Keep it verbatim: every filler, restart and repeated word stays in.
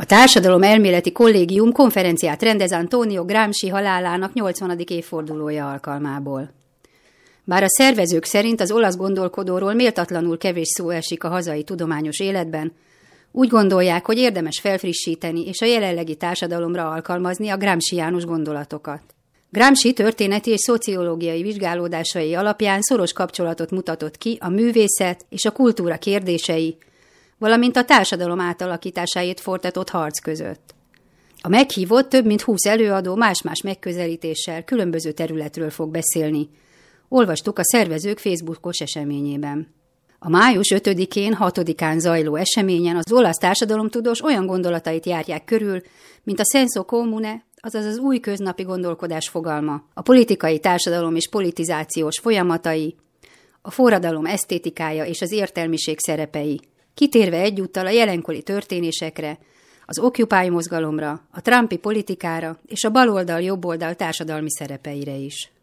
Társadalom Elméleti Kollégium konferenciát rendez Antonio Gramsci halálának nyolcvanadik évfordulója alkalmából. Bár a szervezők szerint az olasz gondolkodóról méltatlanul kevés szó esik a hazai tudományos életben, úgy gondolják, hogy érdemes felfrissíteni és a jelenlegi társadalomra alkalmazni a gramsciánus gondolatokat. Gramsci történeti és szociológiai vizsgálódásai alapján szoros kapcsolatot mutatott ki a művészet és a kultúra kérdései, valamint a társadalom átalakításáért folytatott harc között. A meghívott több mint húsz előadó más-más megközelítéssel különböző területről fog beszélni. Olvastuk a szervezők Facebookos eseményében. A május ötödikén, hatodikán zajló eseményen az olasz társadalomtudós olyan gondolatait járják körül, mint a senso comune, azaz az új köznapi gondolkodás fogalma, a politikai társadalom és politizációs folyamatai, a forradalom esztétikája és az értelmiség szerepei, kitérve egyúttal a jelenkori történésekre, az Occupy mozgalomra, a Trumpi politikára és a baloldal-jobboldal társadalmi szerepeire is.